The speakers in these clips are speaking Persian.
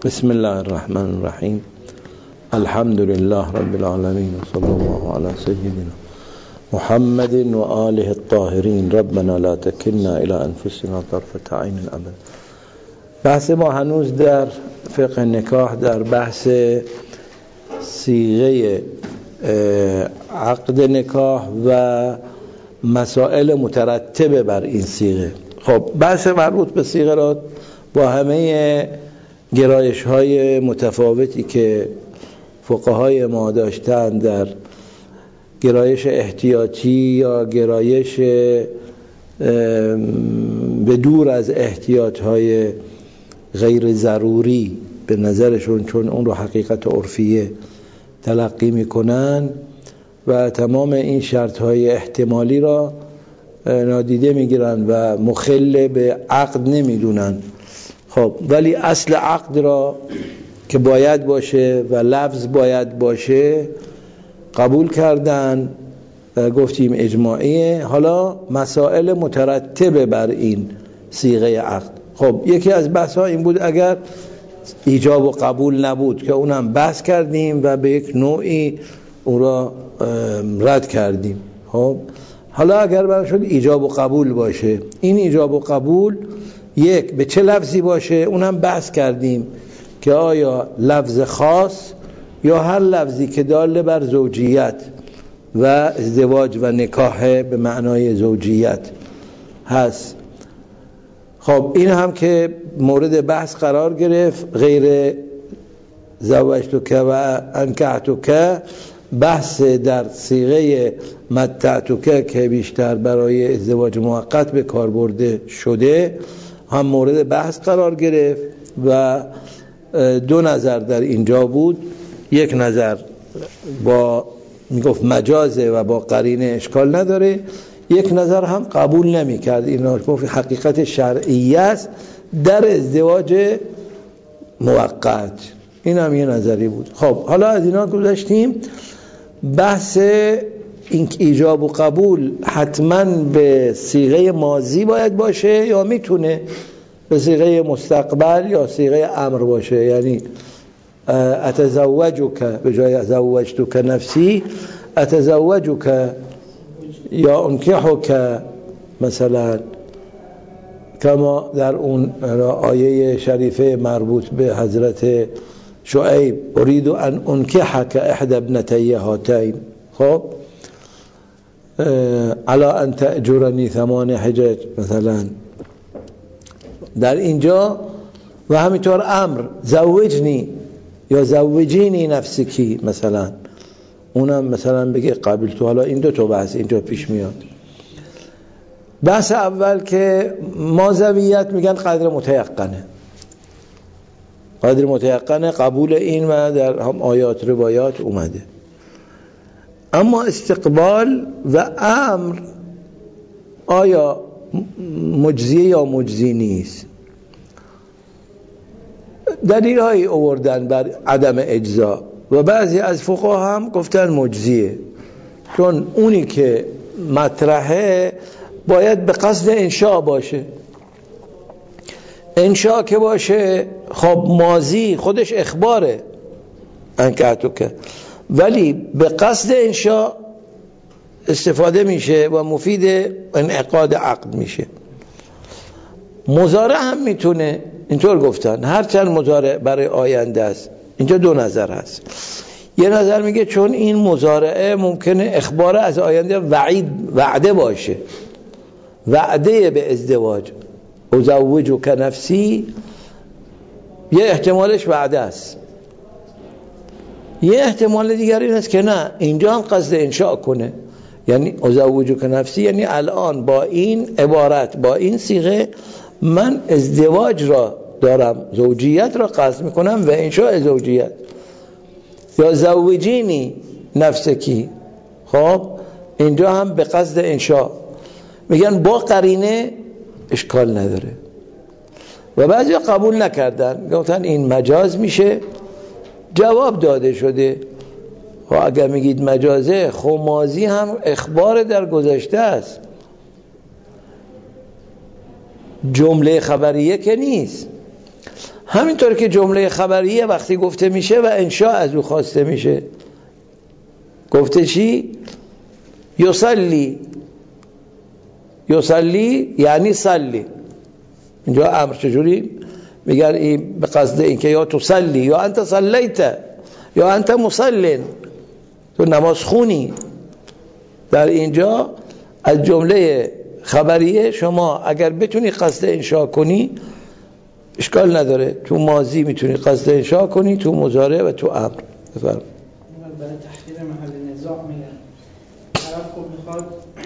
بسم الله الرحمن الرحیم. الحمد لله رب العالمین و صلی الله علی سیدنا محمد و آله الطاهرین. ربنا لا تکلنا الی انفسنا طرفة عین ابدا. بحث ما هنوز در فقه نکاح در بحث صیغه عقد نکاح و مسائل مترتبه بر این صیغه. خب بحث مربوط به صیغه را با همه گرایش های متفاوتی که فقهای ما داشتن در گرایش احتیاطی یا گرایش به دور از احتیاط های غیر ضروری به نظرشون، چون اون رو حقیقت عرفیه تلقی میکنن و تمام این شرط های احتمالی را نادیده میگیرن و مخل به عقد نمیدونن. خب ولی اصل عقد را که باید باشه و لفظ باید باشه قبول کردن و گفتیم اجماعیه. حالا مسائل مترتبه بر این صیغه عقد. خب یکی از بحث ها این بود اگر ایجاب و قبول نبود که اونم بحث کردیم و به یک نوعی اون را رد کردیم. خب حالا اگر برای شد ایجاب و قبول باشه، این ایجاب و قبول یک به چه لفظی باشه اونم بحث کردیم که آیا لفظ خاص یا هر لفظی که دال بر زوجیت و ازدواج و نکاح به معنای زوجیت هست. خب این هم که مورد بحث قرار گرفت. غیر زوجتک و انکحتک بحث در صیغه متعتک که بیشتر برای ازدواج موقت به کار برده شده هم مورد بحث قرار گرفت و دو نظر در اینجا بود. یک نظر با میگفت مجازه و با قرینه اشکال نداره، یک نظر هم قبول نمی کرد. اینا گفت حقیقت شرعی است در ازدواج موقت. این هم یه نظری بود. خب حالا از اینا گذشتیم. بحث این ایجاب و قبول حتما به صیغه ماضی باید باشه یا میتونه به صیغه مستقبل یا صیغه امر باشه؟ یعنی اتزوجک به جای زوجتک نفسی اتزوجک یا انکحک مثلا، کما در اون آیه شریفه مربوط به حضرت شعیب اريد ان انکحک احدى ابنتی هاتین. خب علی ان تأجرنی 8 حجج مثلا در اینجا. و همینطور امر زوجنی یا زوجینی نفسکی مثلا، اونم مثلا بگه قبل تو. حالا این دو تا بحث اینجا پیش میاد. بحث اول که ماضویت میگن قدر متیقنه. قدر متیقنه قبول این و در هم آیات روایات اومده. اما استقبال و امر آیا مجزی یا مجزی نیست؟ دلیل‌هایی آوردن بر عدم اجزا و بعضی از فقها هم گفتن مجزیه، چون اونی که مطرحه باید به قصد انشاء باشه. انشاء که باشه خب ماضی خودش اخباره انکحتک، ولی به قصد انشاء استفاده میشه و مفید انعقاد عقد میشه. مضارع هم میتونه اینطور گفتن، هرچند مضارع برای آینده است. اینجا دو نظر هست. یه نظر میگه چون این مضارعه ممکنه اخبار از آینده وعده باشه، وعده به ازدواج. ازوجک نفسی یه احتمالش وعده است. یه احتمال دیگر این است که نه، اینجا هم قصد انشاء کنه. یعنی ازوجک نفسی یعنی الان با این عبارت، با این صیغه من ازدواج را دارم، زوجیت را قصد میکنم و انشاء زوجیت. یا زوجینی نفسکی، خب اینجا هم به قصد انشاء. میگن با قرینه اشکال نداره. و بعضی قبول نکردن، گفتن این مجاز میشه. جواب داده شده و اگر میگید مجازه، خب ماضی هم اخبار در گذشته است، جمله خبریه که نیست. همینطور که جمله خبریه وقتی گفته میشه و انشاء از او خواسته میشه. گفته چی؟ یصلی یعنی صلی. اینجا امر چجوری میگن؟ این به قصد این که یا تصلی یا انت صلیت یا انت مصلین، تو نماز خونی. در اینجا از جمله خبریه شما اگر بتونی قصد انشاء کنی اشکال نداره، تو ماضی میتونی قصد انشاء کنی، تو مضارع و تو امر. بفرمایید. برای تحقیر محل نزاع میگن طرف خب میخواد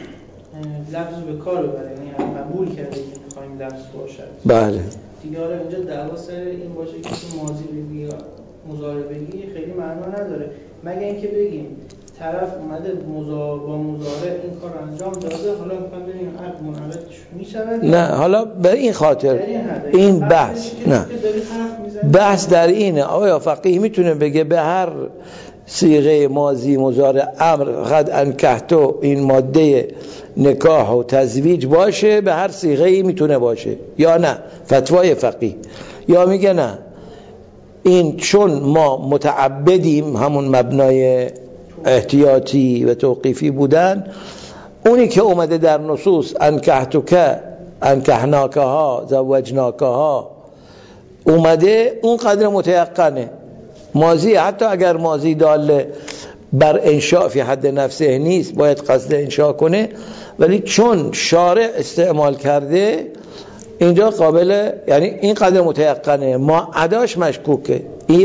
لفظ به کار ببره، یعنی قبول کرده که میخوایم لفظ باشد. بله دیگه حالا اینجا دعوا سر این باشه که تو ماضی بگی یا مضارع بگی خیلی معنا نداره، مگر اینکه بگیم طرف اومده با مضارع این کار انجام داده، حالا میخوام ببینیم عقد منعقد میشود. نه حالا به این خاطر این بحث نه، بحث در اینه آیا فقیه میتونه بگه به هر صیغه ماضی مضارع امر قد انکحتو این ماده نکاح و تزویج باشه، به هر صیغه‌ای میتونه باشه یا نه؟ فتوای فقیه. یا میگه نه این چون ما متعبدیم، همون مبنای احتیاطی و توقیفی بودن، اونی که اومده در نصوص انکحتک انکحناکها زوجناکها اومده اون قدر متیقنه. ماضی حتی اگر ماضی داله بر انشاء فی حد نفسه نیست، باید قصد انشاء کنه، ولی چون شارع استعمال کرده اینجا قابل، یعنی این قدر متیقنه، ما اداش مشکوکه.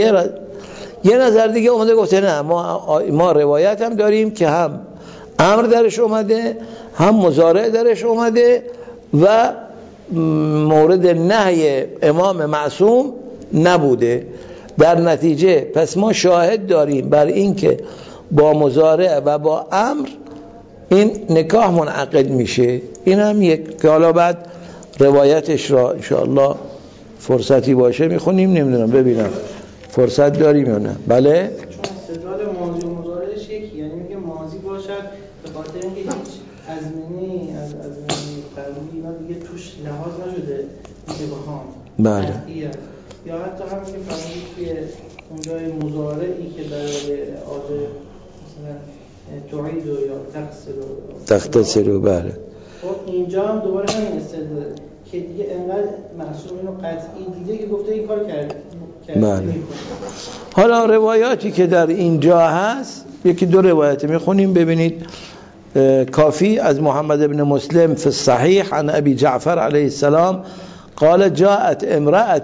یه نظر دیگه اومده گفته نه ما روایت هم داریم که هم امر درش اومده هم مضارع درش اومده و مورد نهی امام معصوم نبوده. در نتیجه پس ما شاهد داریم بر این که با مضارع و با امر این نکاح منعقد میشه. این هم یک که حالا بعد روایتش را انشاءالله فرصتی باشه میخونیم. نمیدونم ببینم فرصت داریم یا نه. بله استدلال ماضی و مضارعش یکی، یعنی میگه ماضی باشد به خاطر اینکه هیچ ازمینی از قبولی اینا دیگه توش لحاظ نشده میگه بخوام. بله. یا حتی هم که فرمودید که اونجای مضارعی که برای عاده مثلا تعید و یا تختصرو بله. خب اینجا هم دوباره همین استدلال که دیگه انقدر معصوم اینو قطعی دیده که گفته این کار کرده. بله. حالا روایاتی که در اینجا هست یکی دو روایت میخونیم ببینید. کافی از محمد بن مسلم فی الصحیح عن ابی جعفر علیه السلام قال جاءت امرأة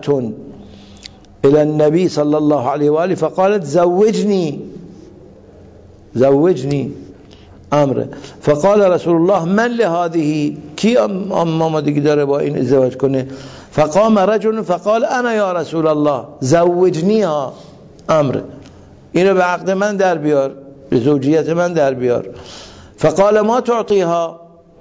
الى النبي صلى الله عليه وآله فقالت زوجني امر فقال رسول الله من لهذه، کی آمادگی داره با این ازدواج کنه؟ فقام رجل فقال انا یا رسول الله زوجنیها امر، اینو به عقد من در بیار، به زوجیت من در بیار. فقال ما تعطیها،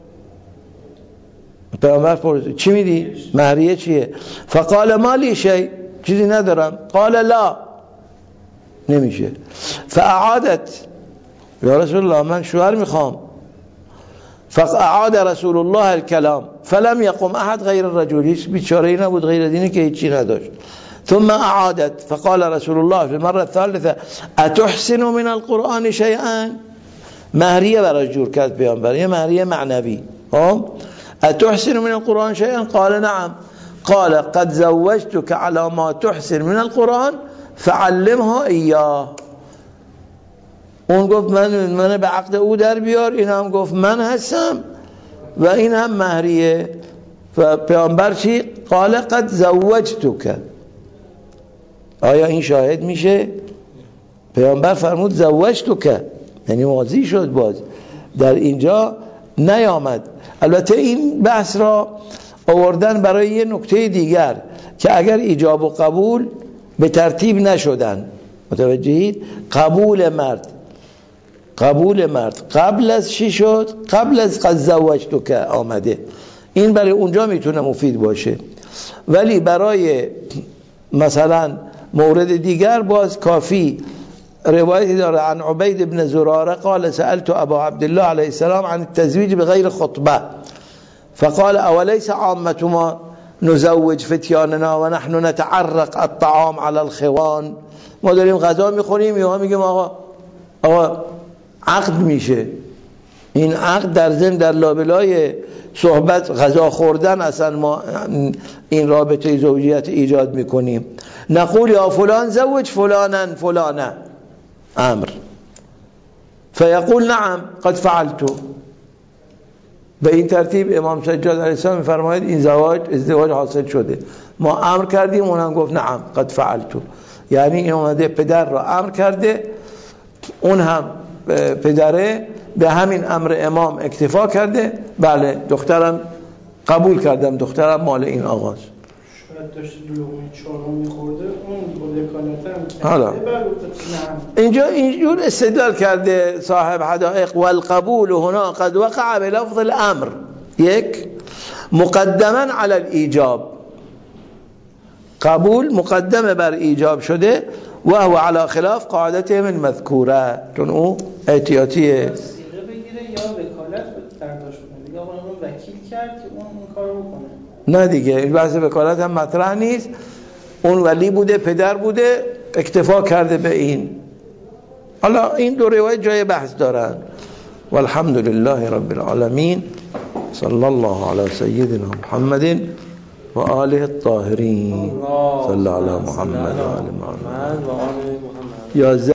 پیامبر پرسید چی میدی؟ مهریه چیه؟ فقال مالی شی، چیزی ندارم. قال لا، نمیشه. فاعادت یا رسول الله من شوهر میخوام. فاعاد رسول الله الكلام فلم يقم احد غیر الرجل، هیچ بیچاره‌ای نبود غیر دینی که هیچی نداشت. ثم اعادت فقال رسول الله في المره الثالثه اتحسن من القرآن شيئا، مهریه برای جور کرد پیامبر، یه مهریه معنوی. اتحسن من القرآن شيئا قال نعم قال قد زوجتك على ما تحسن من القرآن فعلمها اياه. اون گفت من به عقد او در بیار، این هم گفت من هستم و این هم مهریه. و پیامبر چی؟ قال قد زوجتك، آیا این شاهد میشه؟ پیامبر فرمود زوجتك، یعنی ماضی شد، باز در اینجا نیامد. البته این بحث را آوردن برای یه نکته دیگر که اگر ایجاب و قبول به ترتیب نشدن، متوجهید؟ قبول مرد قبل از چی شد؟ قبل از قد زوجتک آمده، این برای اونجا میتونه مفید باشه. ولی برای مثلا مورد دیگر باز کافی روایتی داره عن عبید بن زراره قال سألت ابا عبدالله علیه السلام عن التزویج بغیر خطبه فقال اولیس عامة ما نزوج فتیاننا و نحن نتعرق الطعام على الخوان. ما داریم غذا میخوریم یا میگیم آقا عقد میشه. این عقد در ضمن در لابلای صحبت غذا خوردن اصلا ما این رابطه زوجیت ایجاد میکنیم. نقول یا فلان زوج فلانا فلانه امر، فیقول نعم قد فعلت. به این ترتیب امام سجاد علیه السلام میفرماید این ازدواج حاصل شده، ما امر کردیم اونم گفت نعم قد فعلت. یعنی این اومده پدر را امر کرده، اون هم پدره به همین امر امام اکتفا کرده، بله دخترم قبول کردم، دخترم مال این آقاست. شاید داشته لقمه چهارم میخورده اون با وکالت هم حالا اینجا اینجور استدلال کرده صاحب حدائق والقبول هنا قد وقع بلفظ الامر، یک مقدما على الايجاب، قبول مقدمه بر ایجاب شده و هو على خلاف قاعدته من مذکوره، چون او احتیاطیه. سیغه بگیره یا وکالت برداشت کنه، دیگه آقا اون وکیل کرد که اون کارو بکنه. نه دیگه این بحث وکالت هم مطرح نیست، اون ولی بوده پدر بوده اکتفا کرده به این. حالا این دو روایت جای بحث دارن. والحمد لله رب العالمین، صلی الله علی سیدنا محمد و آله الطاهرین، صلی الله علی محمد و آل محمد.